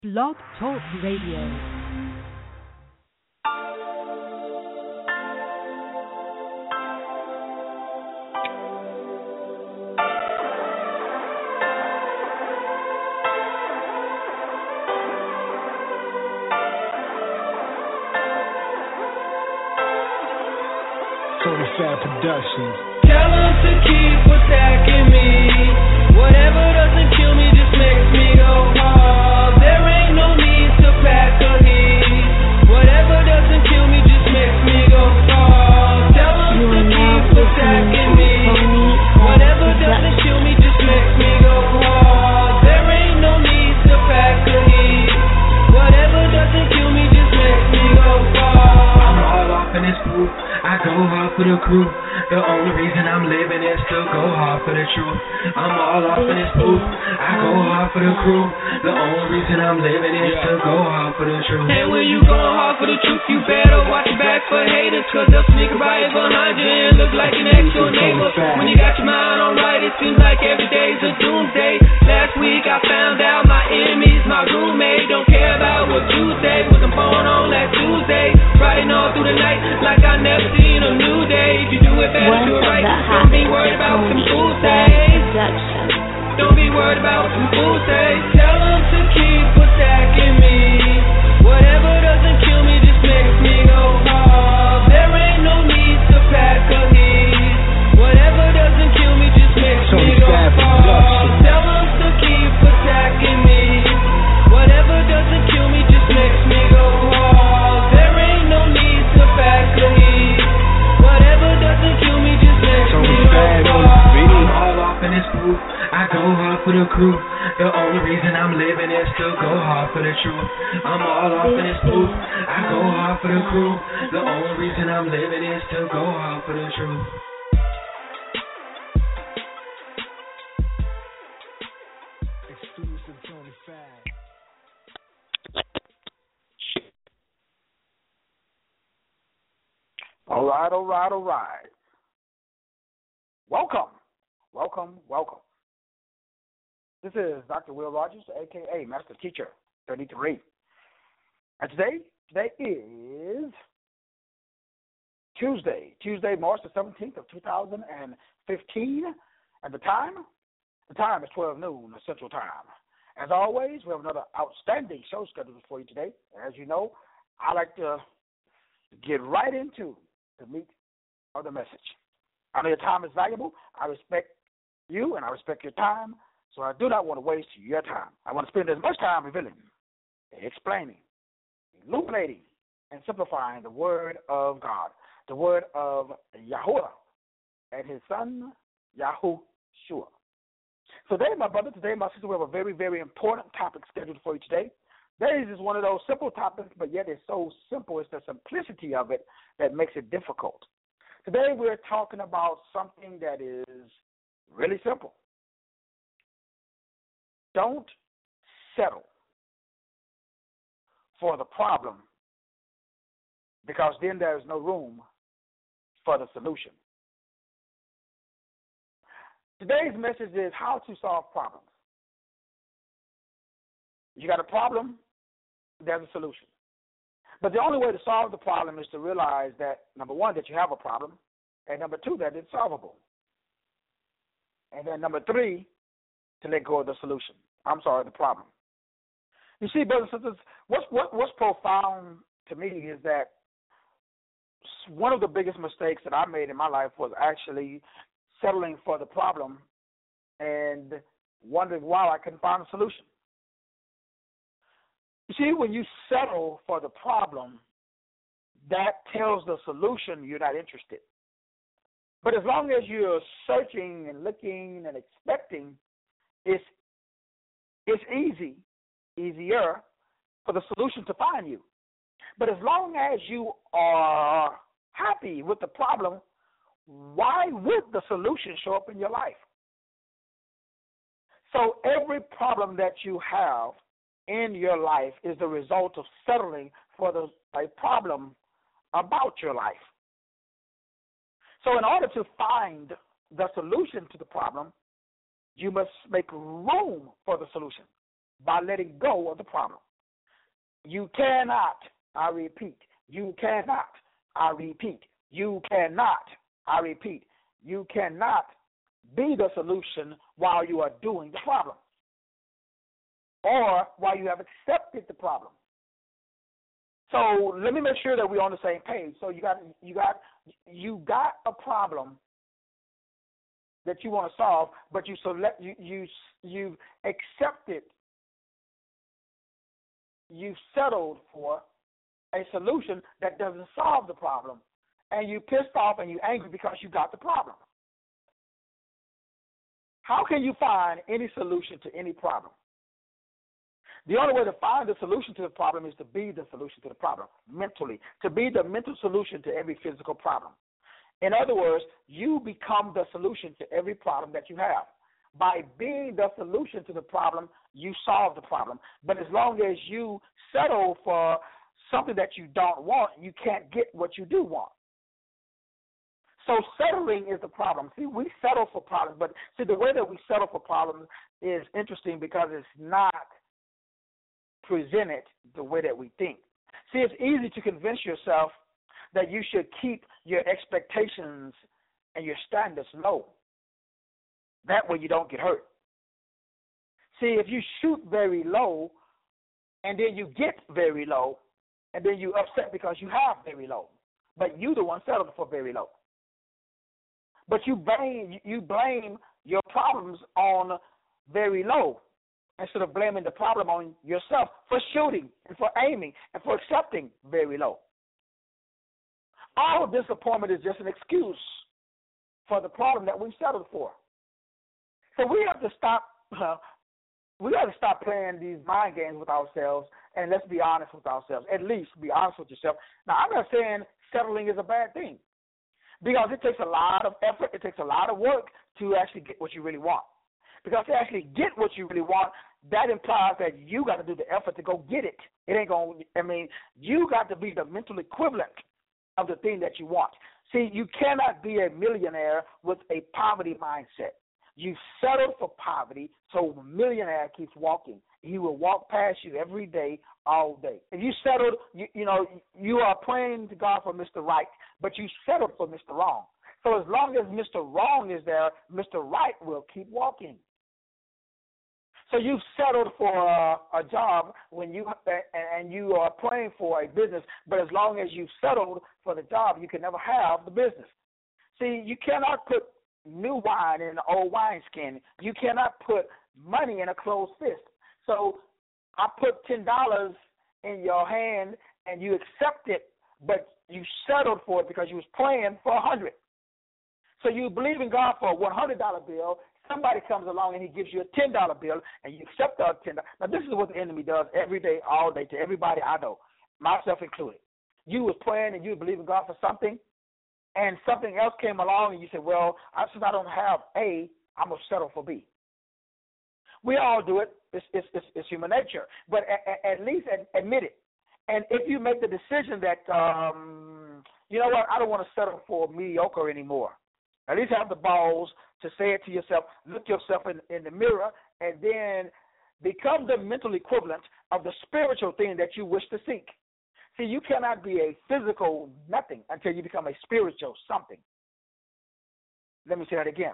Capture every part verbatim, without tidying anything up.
Blog Talk Radio. Tony Fab Productions. Tell them to keep attacking me. Whatever doesn't kill me just makes me go hard. There ain't no need to pack a heat. Whatever doesn't kill me just makes me go far. Tell them to keep attacking me. Whatever doesn't kill me just makes me go hard. There ain't no need to pack a heat. Whatever doesn't kill me just makes me go far. I'm all off in this group. I go hard for the crew. The only reason I'm living is to go hard for the truth. I'm all off in this booth. I go hard for the crew. The only reason I'm living is to go hard for the truth. And when you going hard for the truth, you better watch your back for haters, cause they'll sneak right behind you and look like an next-door neighbor. When you got your mind on right, it seems like every day's a doomsday. Last week I found out my enemies, my roommate, don't care about what you say. Was I'm born on last Tuesday, riding all through the night like I never seen a new day. If you do it better, do it right. Don't be worried about what some fools say. Don't be worried about what some fools say. Tell them to keep attacking me. Whatever doesn't kill me just makes me go hard. There ain't no need to pack a heat. Whatever doesn't kill me just makes me go far. Tell them to keep attacking me. Whatever doesn't kill me just makes me go hard. There ain't no need to pack a heat. Whatever doesn't kill me just makes me go far. I'm all off in this group. I go hard for the crew. The only reason I'm living is to go hard for the truth. I'm all off in this booth. I go hard for the crew. The only reason I'm living is to go hard for the truth. Exclusive Tony Fab. All right, all right, all right. Welcome, welcome, welcome. This is Doctor Will Rogers, a k a. Master Teacher thirty-three. And today, today is Tuesday, Tuesday, March the seventeenth of two thousand fifteen. And the time? The time is twelve noon Central Time. As always, we have another outstanding show scheduled for you today. As you know, I like to get right into the meat of the message. I know your time is valuable. I respect you and I respect your time, so I do not want to waste your time. I want to spend as much time revealing, explaining, illuminating, and simplifying the Word of God, the Word of Yahuwah and His Son, Yahushua. So today, my brother, today, my sister, we have a very, very important topic scheduled for you today. This is one of those simple topics, but yet it's so simple. It's the simplicity of it that makes it difficult. Today, we're talking about something that is really simple. Don't settle for the problem, because then there's no room for the solution. Today's message is how to solve problems. You got a problem, there's a solution. But the only way to solve the problem is to realize that, number one, that you have a problem, and number two, that it's solvable. And then number three, to let go of the solution. I'm sorry, the problem. You see, brothers and sisters, what's, what, what's profound to me is that one of the biggest mistakes that I made in my life was actually settling for the problem and wondering why I couldn't find a solution. You see, when you settle for the problem, that tells the solution you're not interested. But as long as you're searching and looking and expecting, it's it's easy, easier for the solution to find you. But as long as you are happy with the problem, why would the solution show up in your life? So every problem that you have in your life is the result of settling for the, a problem about your life. So in order to find the solution to the problem, you must make room for the solution by letting go of the problem. You cannot, I repeat, you cannot, I repeat, you cannot, I repeat, you cannot be the solution while you are doing the problem or while you have accepted the problem. So let me make sure that we're on the same page. So you got you got you got a problem that you want to solve, but you select you you you've accepted, you've settled for a solution that doesn't solve the problem, and you pissed off and you're angry because you got the problem. How can you find any solution to any problem? The only way to find the solution to the problem is to be the solution to the problem mentally, to be the mental solution to every physical problem. In other words, you become the solution to every problem that you have. By being the solution to the problem, you solve the problem. But as long as you settle for something that you don't want, you can't get what you do want. So settling is the problem. See, we settle for problems, but see, the way that we settle for problems is interesting because it's not presented the way that we think. See, it's easy to convince yourself that you should keep your expectations and your standards low. That way you don't get hurt. See, if you shoot very low and then you get very low and then you upset because you have very low, but you the one settled for very low. But you blame, you blame your problems on very low instead of blaming the problem on yourself for shooting and for aiming and for accepting very low. All disappointment is just an excuse for the problem that we settled for. So we have to stop. Uh, we got to stop playing these mind games with ourselves, and let's be honest with ourselves. At least be honest with yourself. Now, I'm not saying settling is a bad thing, because it takes a lot of effort. It takes a lot of work to actually get what you really want. Because to actually get what you really want, that implies that you got to do the effort to go get it. It ain't going. I mean, you got to be the mental equivalent of the thing that you want. See, you cannot be a millionaire with a poverty mindset. You settled for poverty, so the millionaire keeps walking. He will walk past you every day, all day. If you settled, you, you know, you are praying to God for Mister Right, but you settled for Mister Wrong. So as long as Mister Wrong is there, Mister Right will keep walking. So you've settled for a, a job when you and you are praying for a business, but as long as you've settled for the job, you can never have the business. See, you cannot put new wine in an old wineskin. You cannot put money in a closed fist. So I put ten dollars in your hand and you accept it, but you settled for it because you was praying for a hundred. So you believe in God for a one hundred dollar bill. Somebody comes along and he gives you a ten dollar bill, and you accept the ten dollars. Now, this is what the enemy does every day, all day, to everybody I know, myself included. You was praying and you believe in God for something, and something else came along, and you said, well, since I don't have A, I'm going to settle for B. We all do it. It's, it's, it's, it's human nature. But at, at least admit it. And if you make the decision that, um, you know what, I don't want to settle for mediocre anymore, at least have the balls to say it to yourself, look yourself in, in the mirror, and then become the mental equivalent of the spiritual thing that you wish to seek. See, you cannot be a physical nothing until you become a spiritual something. Let me say that again.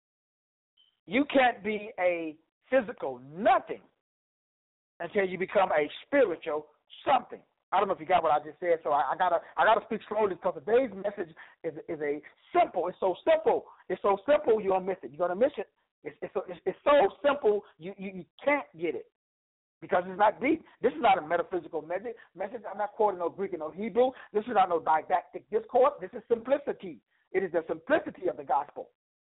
You can't be a physical nothing until you become a spiritual something. I don't know if you got what I just said, so I, I gotta I gotta speak slowly because today's message is is a simple. It's so simple. It's so simple you're gonna miss it. You're gonna miss it. It's it's so, it's, it's so simple you, you you can't get it because it's not deep. This is not a metaphysical message. Message. I'm not quoting no Greek and no Hebrew. This is not no didactic discourse. This is simplicity. It is the simplicity of the gospel.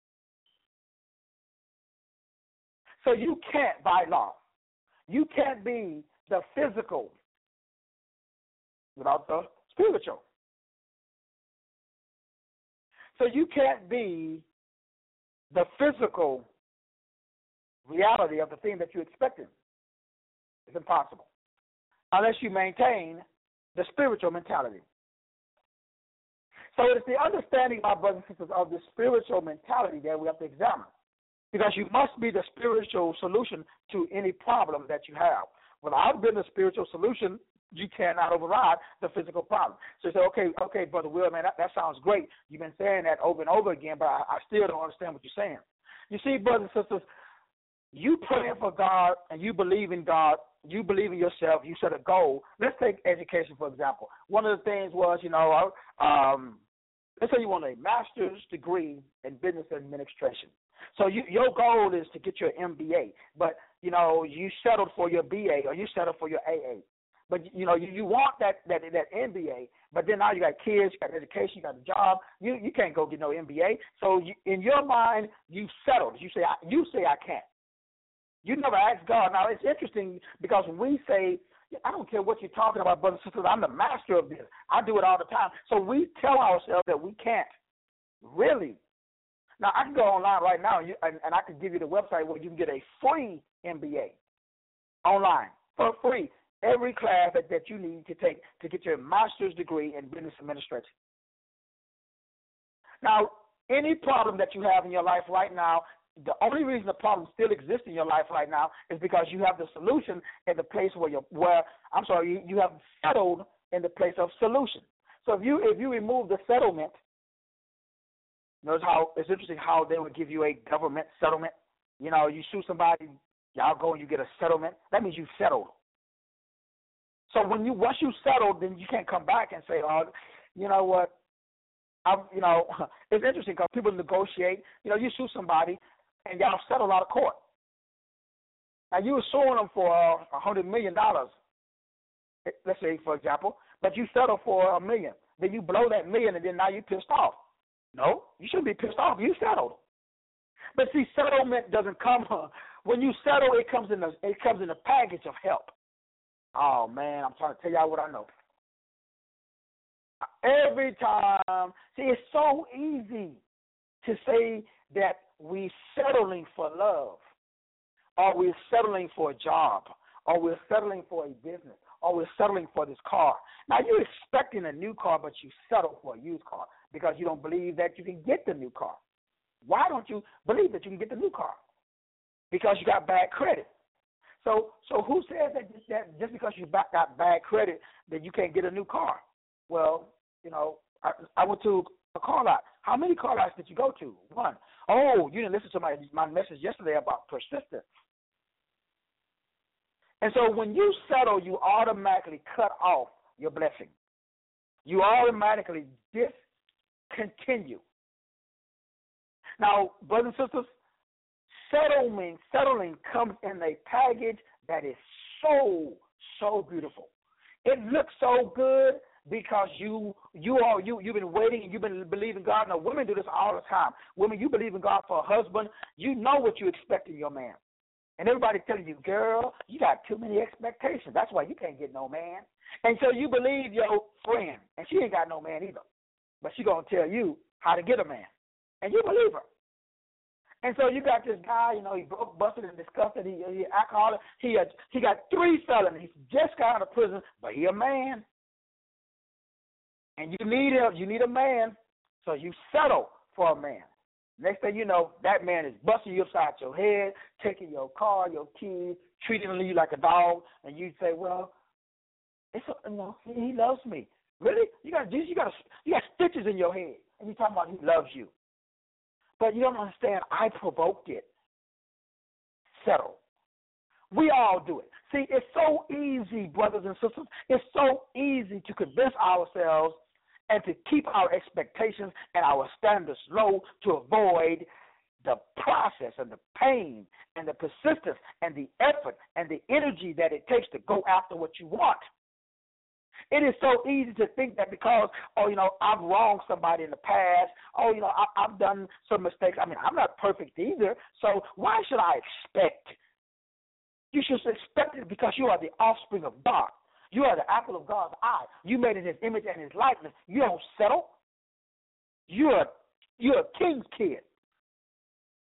So you can't, by law, you can't be the physical without the spiritual. So you can't be the physical reality of the thing that you're expecting. It's impossible unless you maintain the spiritual mentality. So it's the understanding, my brothers and sisters, of the spiritual mentality that we have to examine, because you must be the spiritual solution to any problem that you have. Without being the spiritual solution, you cannot override the physical problem. So you say, okay, okay, Brother Will, man, that, that sounds great. You've been saying that over and over again, but I, I still don't understand what you're saying. You see, brothers and sisters, you praying for God and you believe in God, you believe in yourself, you set a goal. Let's take education, for example. One of the things was, you know, um, let's say you want a master's degree in business administration. So you, your goal is to get your M B A, but, you know, you settled for your B A or you settled for your A A. But, you know, you, you want that, that that M B A, but then now you got kids, you got education, you got a job. You you can't go get no M B A. So you, in your mind, you settled. You say, I, you say I can't. You never ask God. Now, it's interesting because we say, I don't care what you're talking about, brothers and sisters, I'm the master of this. I do it all the time. So we tell ourselves that we can't. Really? Now, I can go online right now, and, you, and, and I can give you the website where you can get a free M B A online for free. Every class that, that you need to take to get your master's degree in business administration. Now, any problem that you have in your life right now, the only reason the problem still exists in your life right now is because you have the solution in the place where you where I'm sorry, you, you have settled in the place of solution. So if you if you remove the settlement, notice how it's interesting how they would give you a government settlement. You know, you sue somebody, y'all go and you get a settlement. That means you settled. So when you once you settle, then you can't come back and say, "Oh, you know what? I, you know, it's interesting because people negotiate. You know, you sue somebody, and y'all settle out of court. Now you were suing them for a hundred million dollars. Let's say, for example, but you settle for a million. Then you blow that million, and then now you're pissed off. No, you shouldn't be pissed off. You settled. But see, settlement doesn't come uh, when you settle. It comes in a it comes in a package of help. Oh, man, I'm trying to tell y'all what I know. Every time, see, it's so easy to say that we're settling for love, or we're settling for a job, or we're settling for a business, or we're settling for this car. Now, you're expecting a new car, but you settle for a used car because you don't believe that you can get the new car. Why don't you believe that you can get the new car? Because you got bad credit. So, so who says that just, that just because you got bad credit that you can't get a new car? Well, you know, I, I went to a car lot. How many car lots did you go to? One. Oh, you didn't listen to my my message yesterday about persistence. And so when you settle, you automatically cut off your blessing. You automatically discontinue. Now, brothers and sisters, Settling, settling comes in a package that is so, so beautiful. It looks so good because you you are you you've been waiting and you've been believing God. Now, women do this all the time. Women, you believe in God for a husband. You know what you expect in your man, and everybody telling you, girl, you got too many expectations. That's why you can't get no man. And so you believe your friend, and she ain't got no man either, but she gonna tell you how to get a man, and you believe her. And so you got this guy, you know, he broke, busted, and disgusted. He, he alcoholic. He uh, he got three felonies. He just got out of prison, but he a man. And you need him. You need a man, so you settle for a man. Next thing you know, that man is busting you upside your head, taking your car, your keys, treating you like a dog, and you say, well, it's a, you know, he, he loves me. Really? You got you got you got stitches in your head, and you talking about he loves you. But you don't understand, I provoked it. Settle. We all do it. See, it's so easy, brothers and sisters. It's so easy to convince ourselves and to keep our expectations and our standards low to avoid the process and the pain and the persistence and the effort and the energy that it takes to go after what you want. It is so easy to think that because, oh, you know, I've wronged somebody in the past. Oh, you know, I, I've done some mistakes. I mean, I'm not perfect either. So why should I expect? You should expect it because you are the offspring of God. You are the apple of God's eye. You made in his image and his likeness. You don't settle. You're, you're a king's kid.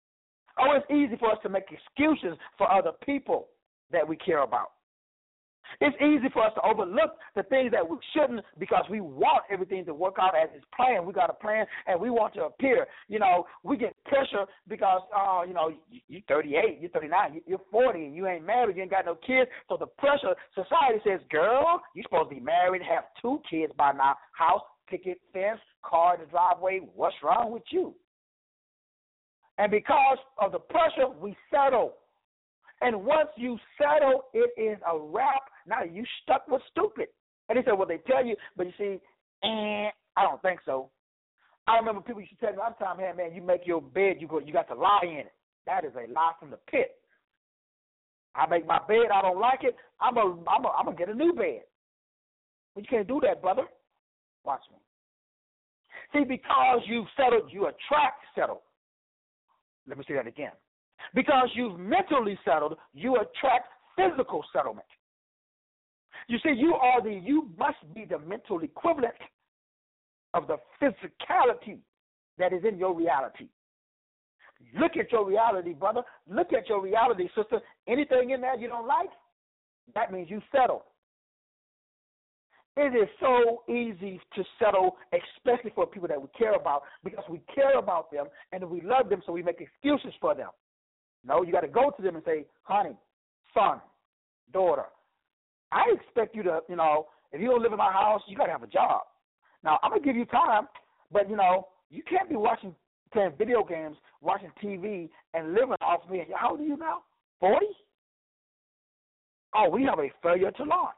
Oh, it's easy for us to make excuses for other people that we care about. It's easy for us to overlook the things that we shouldn't because we want everything to work out as it's planned. We got a plan, and we want to appear. You know, we get pressure because, uh, you know, you're thirty-eight, you're thirty-nine, you're forty, and you ain't married, you ain't got no kids. So the pressure, society says, girl, you're supposed to be married, have two kids by now, house, picket fence, car in the driveway. What's wrong with you? And because of the pressure, we settle. And once you settle, it is a wrap. Now you stuck with stupid. And they said, well, they tell you, but you see, eh, I don't think so. I remember people used to tell me all the time, hey, man, you make your bed, you go, you got to lie in it. That is a lie from the pit. I make my bed, I don't like it, I'm a, I'm a, I'm gonna get a new bed. But you can't do that, brother. Watch me. See, because you've settled, you attract settle. Let me say that again. Because you've mentally settled, you attract physical settlement. You see, you are the, you must be the mental equivalent of the physicality that is in your reality. Look at your reality, brother. Look at your reality, sister. Anything in there you don't like, that means you settle. It is so easy to settle, especially for people that we care about, because we care about them and we love them, so we make excuses for them. No, you got to go to them and say, honey, son, daughter, I expect you to, you know, if you don't live in my house, you got to have a job. Now, I'm going to give you time, but, you know, you can't be watching, playing video games, watching T V, and living off me. How old are you now? forty? Oh, we have a failure to launch.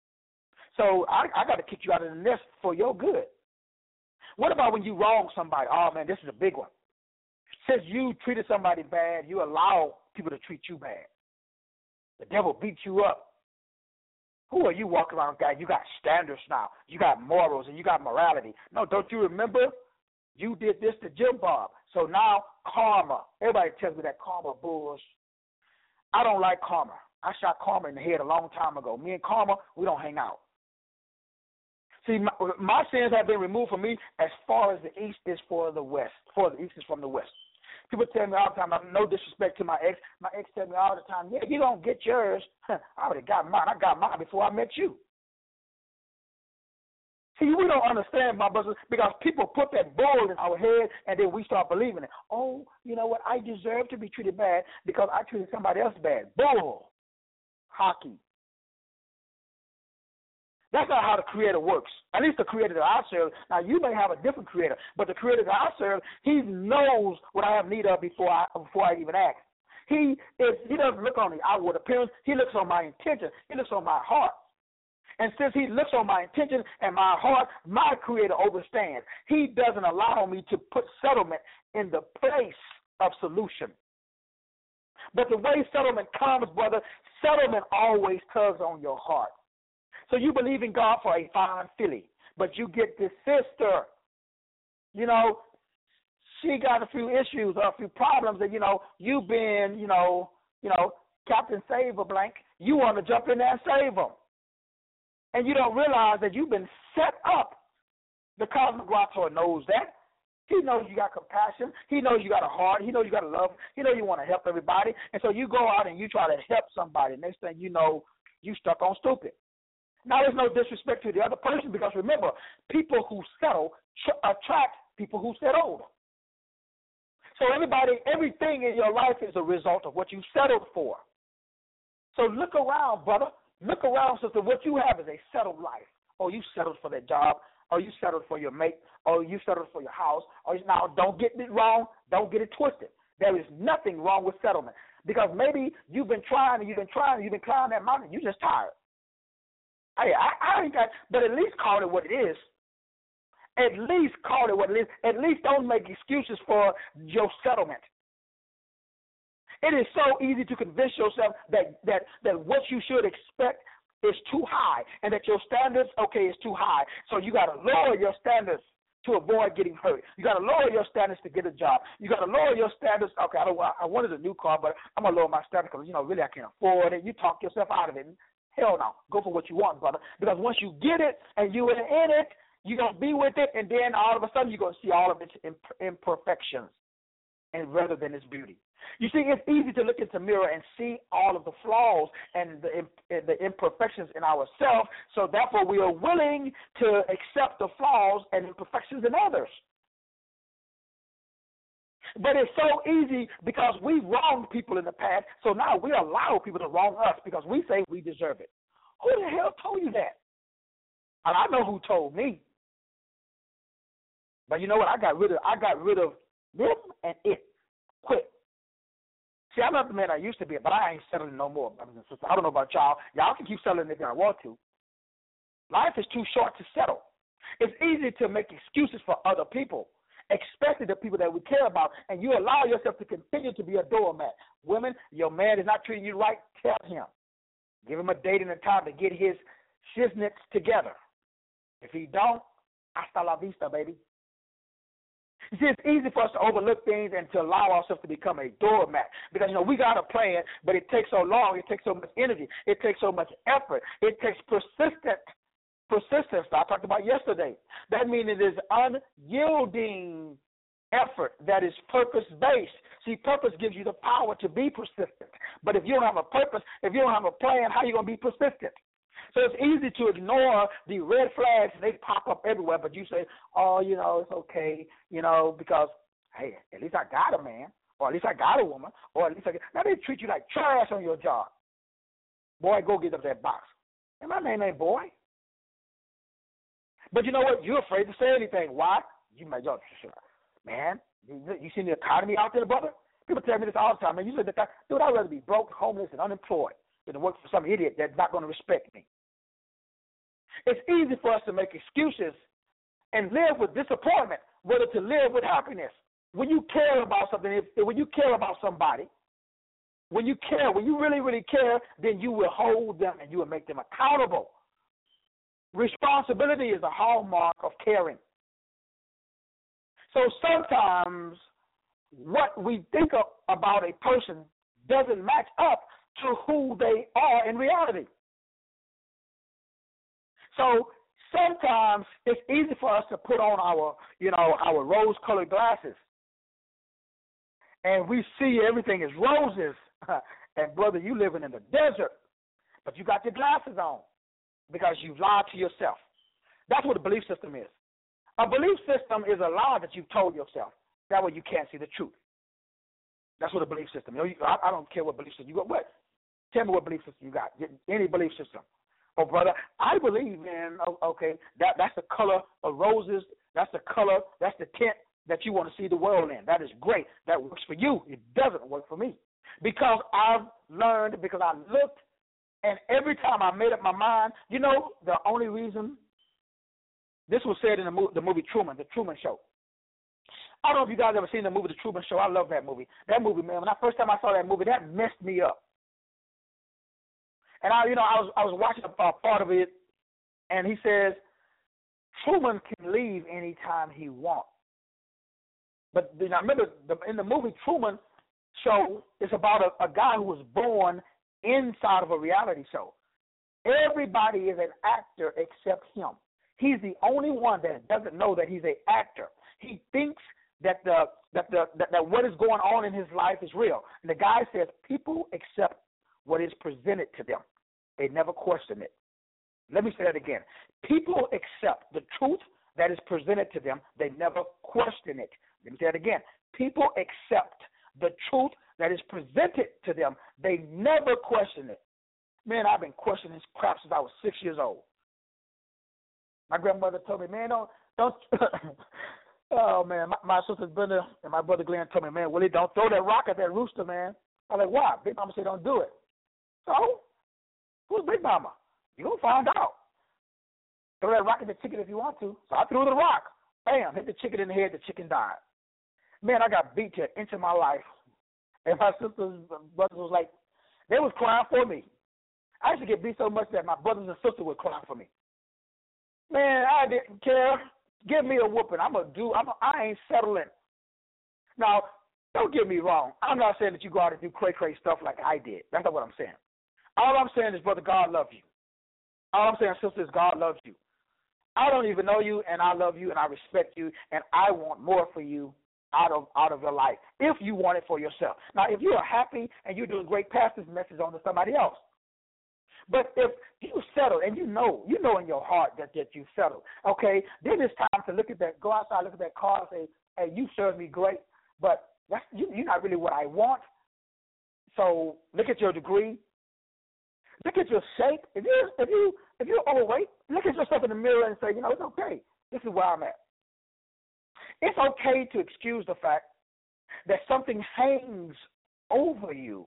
So I, I got to kick you out of the nest for your good. What about when you wrong somebody? Oh, man, this is a big one. Since you treated somebody bad, you allow people to treat you bad. The devil beats you up. Who are you walking around, guy? You got standards now. You got morals and you got morality. No, don't you remember? You did this to Jim Bob. So now karma. Everybody tells me that karma bullshit. I don't like karma. I shot karma in the head a long time ago. Me and karma, we don't hang out. See, my, my sins have been removed from me as far as the east is for the west. For the east is from the west. People tell me all the time, no disrespect to my ex. My ex tell me all the time, yeah, you don't get yours. I already got mine. I got mine before I met you. See, we don't understand, my brothers, because people put that bull in our head and then we start believing it. Oh, you know what? I deserve to be treated bad because I treated somebody else bad. Bull. Hockey. That's not how the Creator works. At least the Creator that I serve. Now, you may have a different Creator, but the Creator that I serve, He knows what I have need of before I before I even ask. He is, He doesn't look on the outward appearance. He looks on my intention. He looks on my heart. And since He looks on my intention and my heart, my Creator understands. He doesn't allow me to put settlement in the place of solution. But the way settlement comes, brother, settlement always tugs on your heart. So you believe in God for a fine filly, but you get this sister, you know, she got a few issues or a few problems that, you know, you've been, you know, you know, Captain Saver blank, you want to jump in there and save them. And you don't realize that you've been set up. The Cosmogrator knows that. He knows you got compassion. He knows you got a heart. He knows you got a love. He knows you want to help everybody. And so you go out and you try to help somebody. Next thing you know, you stuck on stupid. Now, there's no disrespect to the other person because, remember, people who settle tr- attract people who settle. So everybody, everything in your life is a result of what you settled for. So look around, brother. Look around, sister. What you have is a settled life. Or you settled for that job, or you settled for your mate, or you settled for your house. Or now, don't get it wrong. Don't get it twisted. There is nothing wrong with settlement because maybe you've been trying and you've been trying and you've been climbing that mountain. You're just tired. Hey, I, I ain't got, but at least call it what it is. At least call it what it is. At least don't make excuses for your settlement. It is so easy to convince yourself that, that, that what you should expect is too high and that your standards, okay, is too high. So you got to lower your standards to avoid getting hurt. You got to lower your standards to get a job. You got to lower your standards. Okay, I don't. I wanted a new car, but I'm gonna lower my standards because you know really I can't afford it. You talk yourself out of it. Hell no. Go for what you want, brother. Because once you get it and you're in it, you're going to be with it, and then all of a sudden you're going to see all of its imperfections. and rather than its beauty. You see, it's easy to look into the mirror and see all of the flaws and the, the imperfections in ourselves, so therefore we are willing to accept the flaws and imperfections in others. But it's so easy because we wronged people in the past, so now we allow people to wrong us because we say we deserve it. Who the hell told you that? And I know who told me. But you know what? I got rid of I got rid of them and it. Quit. See, I'm not the man I used to be, but I ain't settling no more, brothers and sisters. I don't know about y'all. Y'all can keep settling if y'all want to. Life is too short to settle. It's easy to make excuses for other people, especially the people that we care about, and you allow yourself to continue to be a doormat. Women, your man is not treating you right, tell him. Give him a date and a time to get his shiznits together. If he don't, hasta la vista, baby. You see, it's easy for us to overlook things and to allow ourselves to become a doormat because, you know, we got a plan, but it takes so long, it takes so much energy, it takes so much effort, it takes persistent persistence I talked about yesterday. That means it is unyielding effort that is purpose-based. See, purpose gives you the power to be persistent. But if you don't have a purpose, if you don't have a plan, how are you going to be persistent? So it's easy to ignore the red flags. They pop up everywhere, but you say, oh, you know, it's okay, you know, because, hey, at least I got a man, or at least I got a woman, or at least I got. Now they treat you like trash on your job. Boy, go get up that box. And my name ain't Boy. But you know what? You're afraid to say anything. Why? You might go, man, you, you see the economy out there, brother? People tell me this all the time. Man, you said, dude, I'd rather be broke, homeless, and unemployed than to work for some idiot that's not going to respect me. It's easy for us to make excuses and live with disappointment, whether to live with happiness. When you care about something, if, when you care about somebody, when you care, when you really, really care, then you will hold them and you will make them accountable. Responsibility is a hallmark of caring. So sometimes what we think of, about a person doesn't match up to who they are in reality. So sometimes it's easy for us to put on our, you know, our rose-colored glasses, and we see everything is roses. And brother, you living in the desert, but you got your glasses on because you've lied to yourself. That's what a belief system is. A belief system is a lie that you've told yourself. That way you can't see the truth. That's what a belief system is. I, I don't care what belief system you got. What? Tell me what belief system you got. Any belief system. Oh, brother, I believe in, okay, that that's the color of roses. That's the color, that's the tint that you want to see the world in. That is great. That works for you. It doesn't work for me. Because I've learned, because I looked, and every time I made up my mind, you know, the only reason, this was said in the movie, the movie Truman, The Truman Show. I don't know if you guys ever seen the movie The Truman Show. I love that movie. That movie, man, when I first time I saw that movie, that messed me up. And I, you know, I was I was watching a part of it, and he says Truman can leave anytime he wants. But you know, remember the, in the movie Truman Show, it's about a, a guy who was born inside of a reality show. Everybody is an actor except him. He's the only one that doesn't know that he's an actor. He thinks that the that the that, that what is going on in his life is real. And the guy says people accept what is presented to them. They never question it. Let me say that again. People accept the truth that is presented to them. They never question it. Let me say that again. People accept the truth that is presented to them. They never question it. Man, I've been questioning this crap since I was six years old. My grandmother told me, man, don't, don't, oh, man, my, my sister Brenda and my brother Glenn told me, man, Willie, don't throw that rock at that rooster, man. I'm like, why? Big Mama said don't do it. So, who's Big Mama? You're going to find out. Throw that rock at the chicken if you want to. So I threw the rock. Bam, hit the chicken in the head. The chicken died. Man, I got beat to an inch of my life. And my sisters and brothers was like, they was crying for me. I used to get beat so much that my brothers and sisters would cry for me. Man, I didn't care. Give me a whooping. I'm a do. I'm a, I ain't settling. Now, don't get me wrong. I'm not saying that you go out and do cray cray stuff like I did. That's not what I'm saying. All I'm saying is, brother, God loves you. All I'm saying, sister, is God loves you. I don't even know you, and I love you, and I respect you, and I want more for you out of out of your life if you want it for yourself. Now, if you are happy and you're doing great, pass this message on to somebody else. But if you settle and you know, you know in your heart that, that you settled, okay, then it's time to look at that, go outside, look at that car and say, hey, you served me great, but that's, you, you're not really what I want. So look at your degree. Look at your shape. If you if you if you're overweight, look at yourself in the mirror and say, you know, it's okay. This is where I'm at. It's okay to excuse the fact that something hangs over you.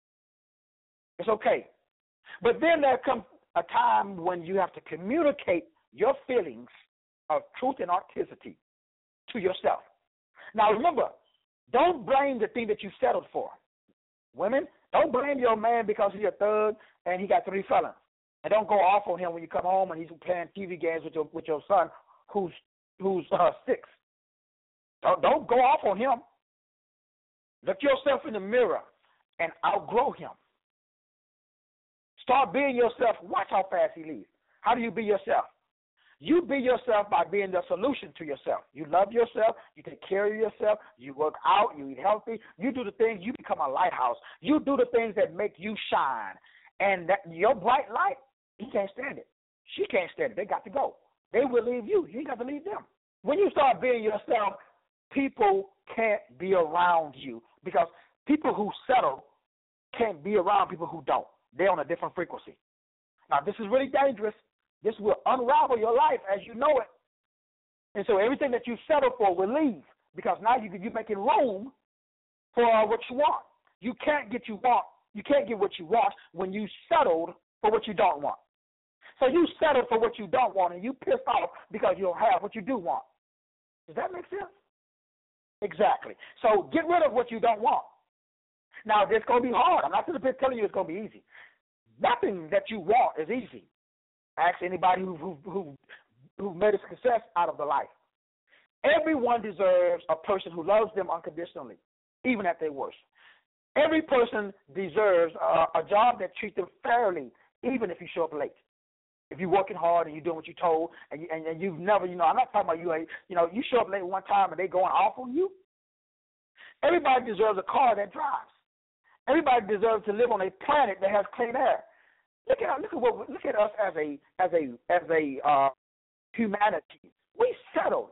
It's okay. But then there comes a time when you have to communicate your feelings of truth and authenticity to yourself. Now remember, don't blame the thing that you settled for. Women, don't blame your man because he's a thug and he got three felons. And don't go off on him when you come home and he's playing T V games with your with your son who's who's uh, six. Don't, don't go off on him. Look yourself in the mirror and outgrow him. Start being yourself. Watch how fast he leaves. How do you be yourself? You be yourself by being the solution to yourself. You love yourself. You take care of yourself. You work out. You eat healthy. You do the things. You become a lighthouse. You do the things that make you shine. And that your bright light, he can't stand it. She can't stand it. They got to go. They will leave you. You ain't got to leave them. When you start being yourself, people can't be around you because people who settle can't be around people who don't. They're on a different frequency. Now, this is really dangerous. This will unravel your life as you know it. And so everything that you settle for will leave because now you, you're making room for what you want. You can't get you want. You can't get what you want when you settled for what you don't want. So you settle for what you don't want and you pissed off because you don't have what you do want. Does that make sense? Exactly. So get rid of what you don't want. Now, it's going to be hard. I'm not telling you it's going to be easy. Nothing that you want is easy. Ask anybody who who who who made a success out of the life. Everyone deserves a person who loves them unconditionally, even at their worst. Every person deserves a, a job that treats them fairly, even if you show up late. If you're working hard and you're doing what you're told, and, you, and, and you've never, you know, I'm not talking about you, you know, you show up late one time and they going off on you. Everybody deserves a car that drives. Everybody deserves to live on a planet that has clean air. Look at look at what look at us as a as a as a uh, humanity. We settled.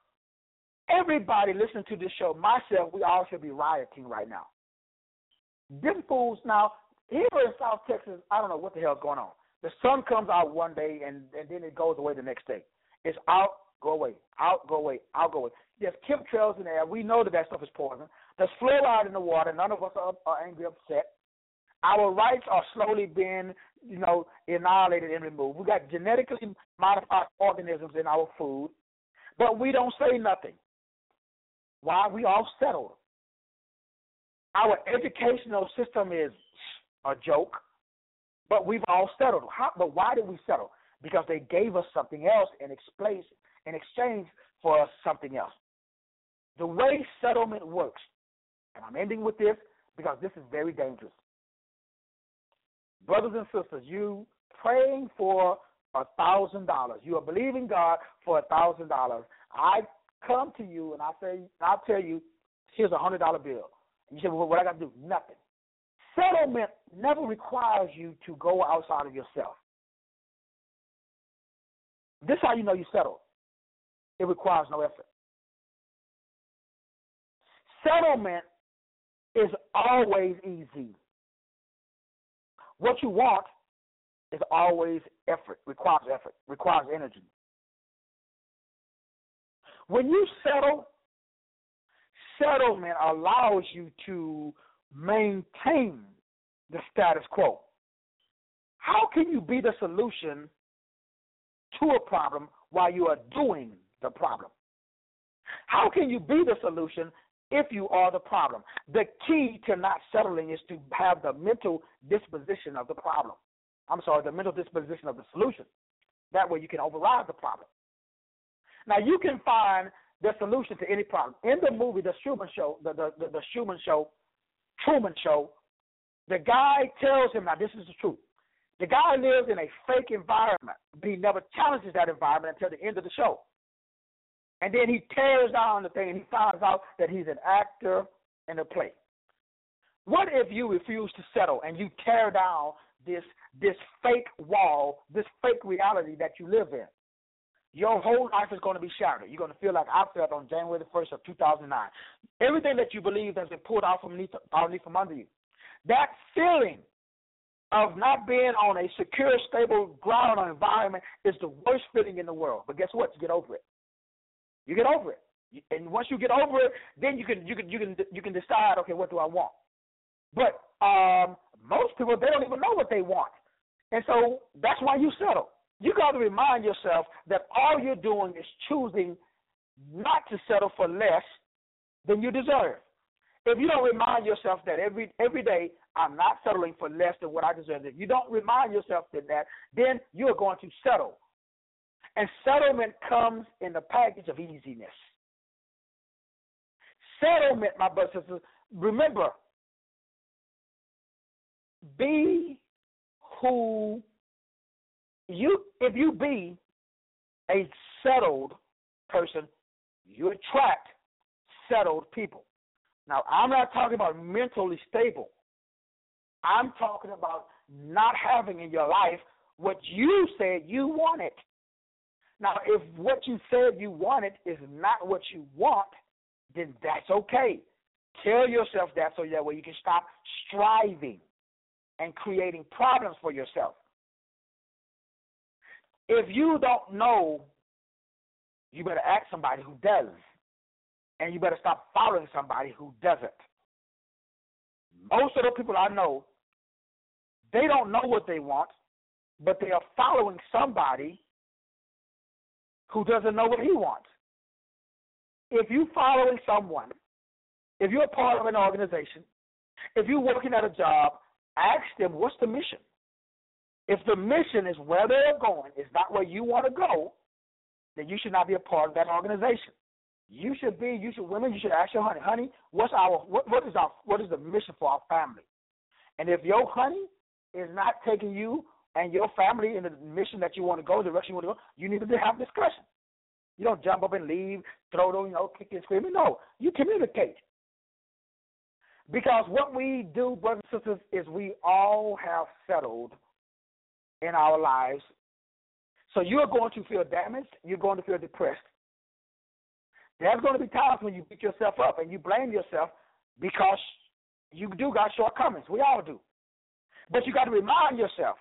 Everybody listening to this show, myself, we all should be rioting right now. Them fools now here in South Texas, I don't know what the hell's going on. The sun comes out one day and, and then it goes away the next day. It's out, go away, out, go away, out, go away. There's chemtrails in the air. We know that that stuff is poison. There's fluoride in the water. None of us are, are angry, upset. Our rights are slowly being, you know, annihilated and removed. We got genetically modified organisms in our food, but we don't say nothing. Why? We all settled. Our educational system is a joke, but we've all settled. How, but why did we settle? Because they gave us something else in exchange, in exchange for us something else. The way settlement works, and I'm ending with this because this is very dangerous. Brothers and sisters, you praying for a thousand dollars. You are believing God for a thousand dollars. I come to you and I say, I'll tell you, here's a hundred dollar bill. And you say, well, what I got to do? Nothing. Settlement never requires you to go outside of yourself. This is how you know you settle. It requires no effort. Settlement is always easy. What you want is always effort, requires effort, requires energy. When you settle, settlement allows you to maintain the status quo. How can you be the solution to a problem while you are doing the problem? How can you be the solution if you are the problem? The key to not settling is to have the mental disposition of the problem. I'm sorry, the mental disposition of the solution. That way you can override the problem. Now, you can find the solution to any problem. In the movie, The Truman Show, the, the, the, the Truman Show, Truman Show, the guy tells him, now this is the truth, the guy lives in a fake environment, but he never challenges that environment until the end of the show. And then he tears down the thing and he finds out that he's an actor in a play. What if you refuse to settle and you tear down this this fake wall, this fake reality that you live in? Your whole life is going to be shattered. You're going to feel like I felt on January the first of two thousand nine. Everything that you believe has been pulled out from underneath, underneath from under you. That feeling of not being on a secure, stable ground or environment is the worst feeling in the world. But guess what? You get over it. You get over it. And once you get over it, then you can you can you can you can decide, okay, what do I want? But um, most people, they don't even know what they want. And so that's why you settle. You got to remind yourself that all you're doing is choosing not to settle for less than you deserve. If you don't remind yourself that every every day I'm not settling for less than what I deserve, if you don't remind yourself of that, then you're going to settle. And settlement comes in the package of easiness. Settlement, my brothers and sisters, remember, be who you, if you be a settled person, you attract settled people. Now, I'm not talking about mentally stable. I'm talking about not having in your life what you said you wanted. Now, if what you said you wanted is not what you want, then that's okay. Tell yourself that so that way you can stop striving and creating problems for yourself. If you don't know, you better ask somebody who does. And you better stop following somebody who doesn't. Most of the people I know, they don't know what they want, but they are following somebody who doesn't know what he wants. If you're following someone, if you're a part of an organization, if you're working at a job, ask them, what's the mission? If the mission is where they're going, is not where you want to go, then you should not be a part of that organization. You should be, you should, women, you should ask your honey, honey, what's our, what, what is our, what is the mission for our family? And if your honey is not taking you and your family in the mission that you want to go, the direction you want to go, you need to have discussion. You don't jump up and leave, throw them, you know, kick and scream. No, you communicate. Because what we do, brothers and sisters, is we all have settled in our lives. So you're going to feel damaged. You're going to feel depressed. There's going to be times when you beat yourself up and you blame yourself because you do got shortcomings. We all do. But you got to remind yourself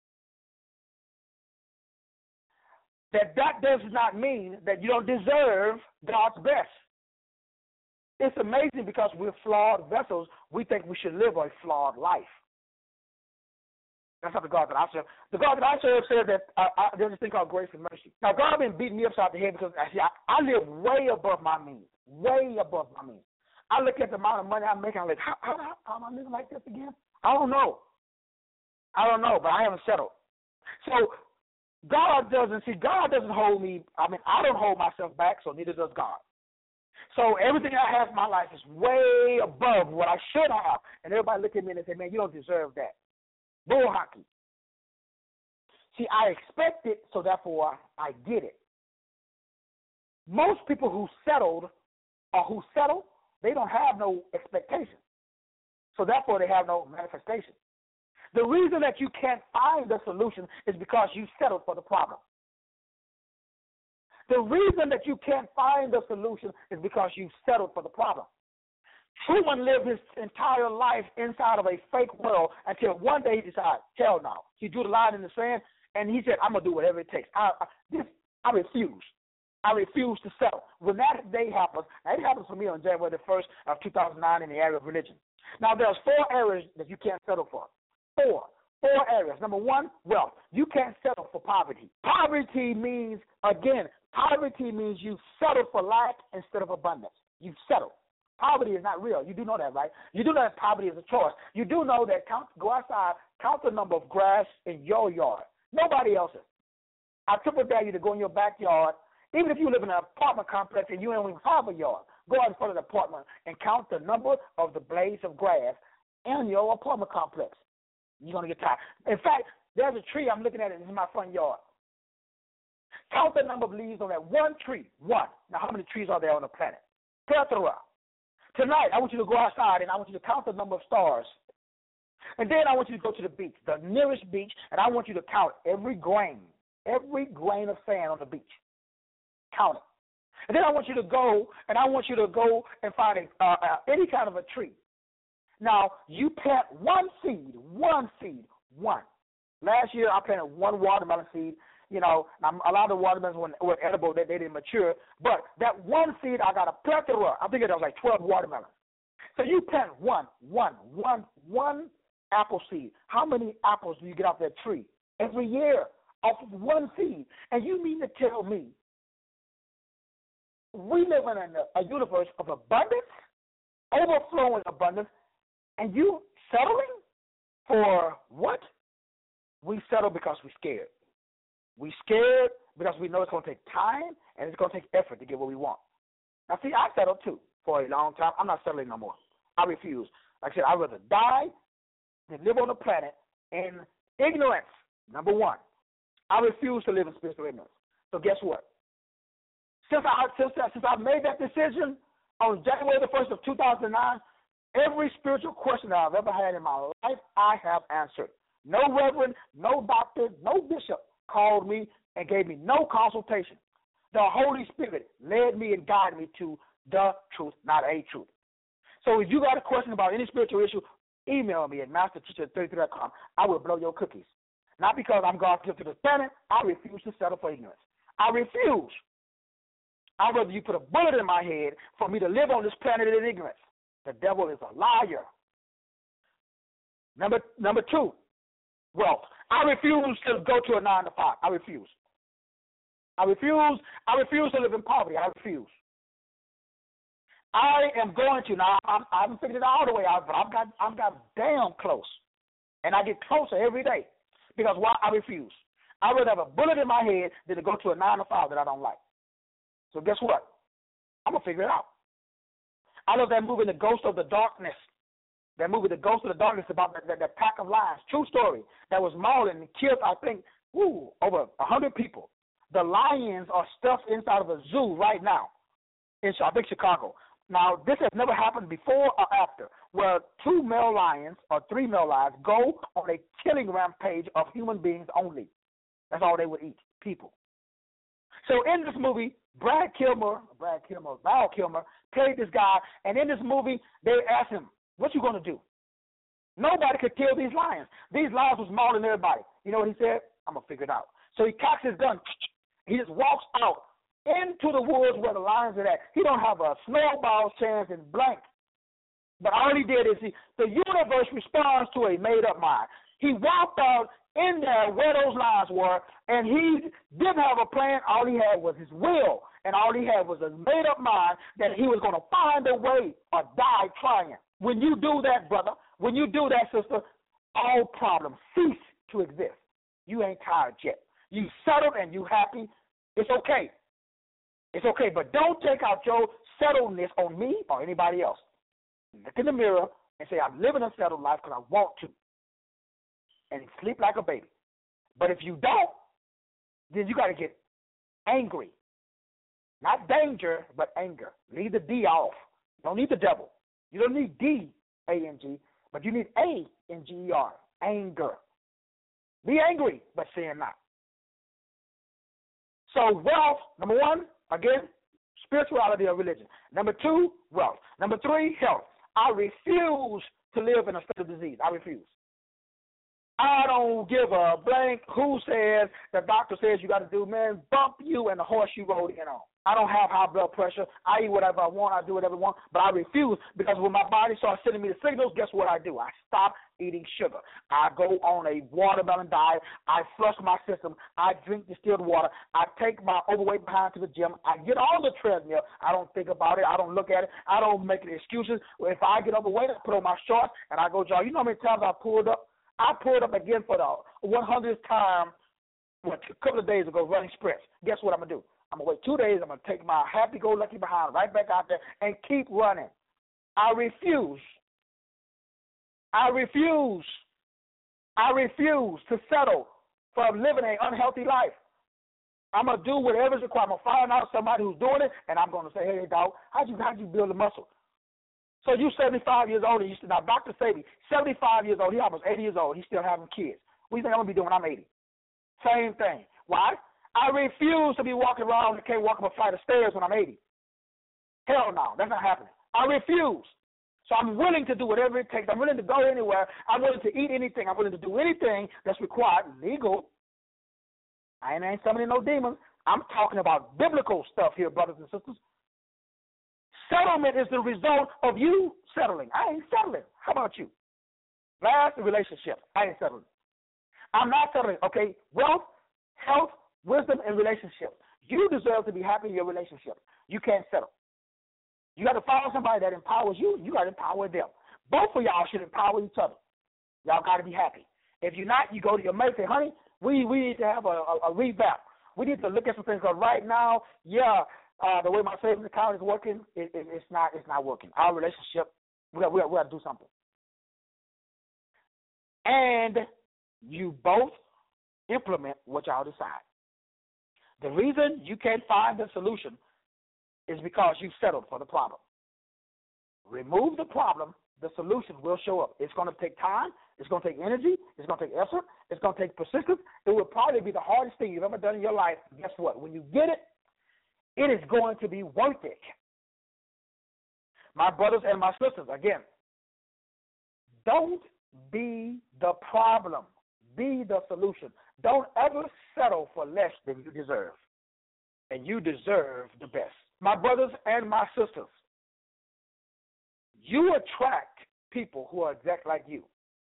that that does not mean that you don't deserve God's best. It's amazing because we're flawed vessels. We think we should live a flawed life. That's not the God that I serve. The God that I serve says that uh, I, there's this thing called grace and mercy. Now, God has been beating me upside the head because I, see, I, I live way above my means, way above my means. I look at the amount of money I'm making, I'm like, how, how, how am I living like this again? I don't know. I don't know, but I haven't settled. So God doesn't, see, God doesn't hold me, I mean, I don't hold myself back, so neither does God. So everything I have in my life is way above what I should have. And everybody look at me and they say, man, you don't deserve that. Bull hockey. See, I expect it, so therefore I get it. Most people who settled or who settle, they don't have no expectation. So therefore they have no manifestation. The reason that you can't find the solution is because you settled for the problem. The reason that you can't find the solution is because you settled for the problem. Truman lived his entire life inside of a fake world until one day he decided, hell no. He drew the line in the sand, and he said, I'm going to do whatever it takes. I, I, this, I refuse. I refuse to settle. When that day happens, and it happens for me on January the first of two thousand nine in the area of religion. Now, there's four areas that you can't settle for. Four. Four areas. Number one, wealth. You can't settle for poverty. Poverty means, again, poverty means you settle for lack instead of abundance. You settle. Poverty is not real. You do know that, right? You do know that poverty is a choice. You do know that count, go outside, count the number of grass in your yard. Nobody else's. I triple dare you to go in your backyard, even if you live in an apartment complex and you don't even have a yard. Go out in front of the apartment and count the number of the blades of grass in your apartment complex. You're going to get tired. In fact, there's a tree I'm looking at it in my front yard. Count the number of leaves on that one tree. One. Now, how many trees are there on the planet? Plethora. Tonight, I want you to go outside and I want you to count the number of stars. And then I want you to go to the beach, the nearest beach, and I want you to count every grain, every grain of sand on the beach. Count it. And then I want you to go, and I want you to go and find a, uh, uh, any kind of a tree. Now, you plant one seed, one seed, one. Last year, I planted one watermelon seed. You know, a lot of the watermelons were, were edible, they, they didn't mature. But that one seed, I got a plethora. I think it was like twelve watermelons. So you plant one, one, one, one apple seed. How many apples do you get off that tree every year off of one seed? And you mean to tell me we live in a, a universe of abundance, overflowing abundance, and you settling for what? We settle because we're scared. We scared because we know it's going to take time and it's going to take effort to get what we want. Now, see, I settled too for a long time. I'm not settling no more. I refuse. Like I said, I'd rather die than live on the planet in ignorance. Number one, I refuse to live in spiritual ignorance. So guess what? Since I since, since I made that decision on January the first of two thousand nine, every spiritual question that I've ever had in my life, I have answered. No reverend, no doctor, no bishop called me and gave me no consultation. The Holy Spirit led me and guided me to the truth, not a truth. So if you got a question about any spiritual issue, email me at master teacher at thirty-three dot com. I will blow your cookies. Not because I'm God's gift to the planet. I refuse to settle for ignorance. I refuse. I'd rather you put a bullet in my head for me to live on this planet in ignorance. The devil is a liar. Number number two, wealth. I refuse to go to a nine to five. I refuse. I refuse. I refuse to live in poverty. I refuse. I am going to now. I'm, I haven't figured it all the way out, but I've got I've got damn close, and I get closer every day because why? I refuse. I'd rather have a bullet in my head than to go to a nine to five that I don't like. So guess what? I'm gonna figure it out. I love that movie, The Ghost of the Darkness. That movie, The Ghost of the Darkness, about that, that, that pack of lions. True story. That was mauled and killed, I think, woo, over a hundred people. The lions are stuffed inside of a zoo right now in, I think, Chicago. Now, this has never happened before or after, where two male lions or three male lions go on a killing rampage of human beings only. That's all they would eat, people. So in this movie, Brad Kilmer, Brad Kilmer, Val Kilmer played this guy, and in this movie, they asked him, what you going to do? Nobody could kill these lions. These lions was mauling everybody. You know what he said? I'm going to figure it out. So he cocks his gun. He just walks out into the woods where the lions are at. He don't have a snowball's chance in blank. But all he did is he, the universe responds to a made-up mind. He walked out in there where those lions were, and he didn't have a plan. All he had was his will, and all he had was a made-up mind that he was going to find a way or die trying. When you do that, brother, when you do that, sister, all problems cease to exist. You ain't tired yet. You settled and you happy. It's okay. It's okay, but don't take out your settledness on me or anybody else. Look in the mirror and say, I'm living a settled life because I want to. And sleep like a baby. But if you don't, then you got to get angry. Not danger, but anger. Leave the D off. You don't need the devil. You don't need D, A N G, but you need A N G E R, anger. Be angry, but sin not. So wealth, number one, again, spirituality or religion. Number two, wealth. Number three, health. I refuse to live in a state of disease. I refuse. I don't give a blank who says, the doctor says you got to do, man, bump you and the horse you rode in on. I don't have high blood pressure. I eat whatever I want. I do whatever I want. But I refuse because when my body starts sending me the signals, guess what I do? I stop eating sugar. I go on a watermelon diet. I flush my system. I drink distilled water. I take my overweight behind to the gym. I get on the treadmill. I don't think about it. I don't look at it. I don't make any excuses. If I get overweight, I put on my shorts and I go jog. You know how many times I pulled up? I pulled up again for the one hundredth time what, a couple of days ago running sprints. Guess what I'm going to do? I'm going to wait two days. I'm going to take my happy-go-lucky behind right back out there and keep running. I refuse. I refuse. I refuse to settle for living an unhealthy life. I'm gonna do whatever's required. I'm gonna find out somebody who's doing it, and I'm gonna say, hey, dog, how'd you how'd you build the muscle? So you seventy-five years old, and you still now Doctor Sabi, seventy-five years old, he almost eighty years old, he's still having kids. What do you think I'm gonna be doing when I'm eighty? Same thing. Why? I refuse to be walking around and can't walk up a flight of stairs when I'm eighty. Hell no, that's not happening. I refuse. So I'm willing to do whatever it takes. I'm willing to go anywhere. I'm willing to eat anything. I'm willing to do anything that's required, legal. I ain't summoning no demons. I'm talking about biblical stuff here, brothers and sisters. Settlement is the result of you settling. I ain't settling. How about you? Last, relationship. I ain't settling. I'm not settling. Okay, wealth, health, wisdom, and relationship. You deserve to be happy in your relationship. You can't settle. You got to follow somebody that empowers you. You got to empower them. Both of y'all should empower each other. Y'all got to be happy. If you're not, you go to your mate and say, honey, we, we need to have a, a, a revamp. We need to look at some things. Because right now, yeah, uh, the way my savings account is working, it, it, it's not it's not working. Our relationship, we got, we got, we got to do something. And you both implement what y'all decide. The reason you can't find the solution is because you've settled for the problem. Remove the problem, the solution will show up. It's going to take time. It's going to take energy. It's going to take effort. It's going to take persistence. It will probably be the hardest thing you've ever done in your life. Guess what? When you get it, it is going to be worth it. My brothers and my sisters, again, don't be the problem. Be the solution. Don't ever settle for less than you deserve. And you deserve the best. My brothers and my sisters, you attract people who are exact like you.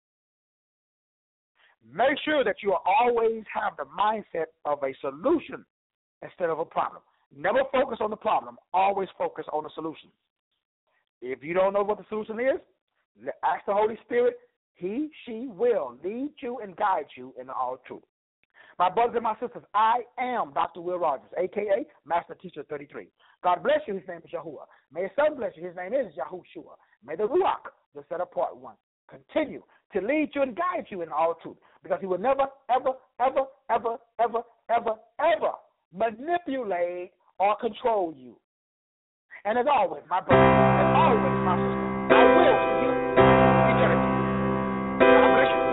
Make sure that you always have the mindset of a solution instead of a problem. Never focus on the problem. Always focus on the solution. If you don't know what the solution is, ask the Holy Spirit. He, she will lead you and guide you in all truth. My brothers and my sisters, I am Doctor Will Rogers, a k a. Master Teacher thirty-three. God bless you. His name is Yahuwah. May His Son bless you. His name is Yahushua. May the Ruach, the set-apart one, continue to lead you and guide you in all truth, because He will never, ever, ever, ever, ever, ever, ever manipulate or control you. And as always, my brother, as always, my sister, I will see you eternity. God bless you.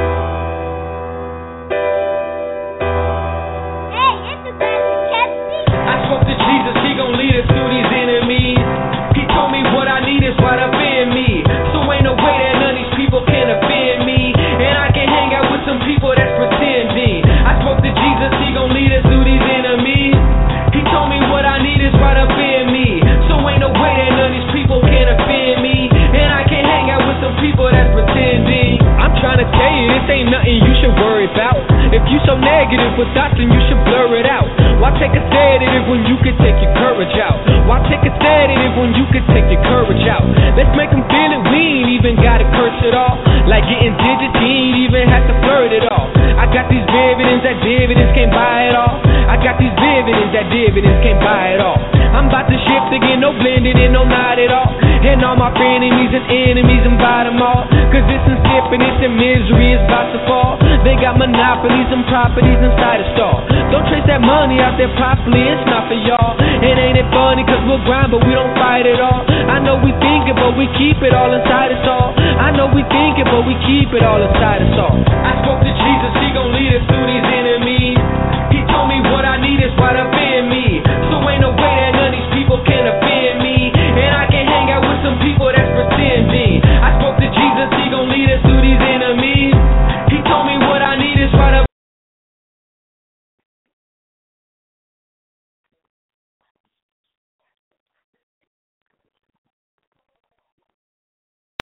Jesus, He gon' lead us through these enemies. He told me what I need is right up in me. So ain't no way that none of these people can offend me. And I can hang out with some people that's pretending. I spoke to Jesus, He gon' lead us through these enemies. He told me what I need is right up in me. So ain't no way that none of these people can offend me. And I can hang out with some people that's pretending. I'm trying to tell you, this ain't nothing you should worry about. If you so negative with thoughts, then you should blur it out. Why take a sedative when you can take your courage out? Why take a sedative when you can take your courage out? Let's make them feel it, we ain't even gotta curse it all. Like getting digits, he ain't even have to flirt it all. I got these dividends, that dividends can't buy it all. I got these dividends, that dividends can't buy it all. I'm about to shift again, no blending in, no not at all. And all my enemies and enemies, I'm by them all. Cause this is skippiness and misery is about to fall. They got monopolies and properties inside a store. Don't trace that money out there properly, it's not for y'all. It ain't it funny cause we'll grind but we don't fight at all. I know we think it but we keep it all inside us all. I know we think it but we keep it all inside us all.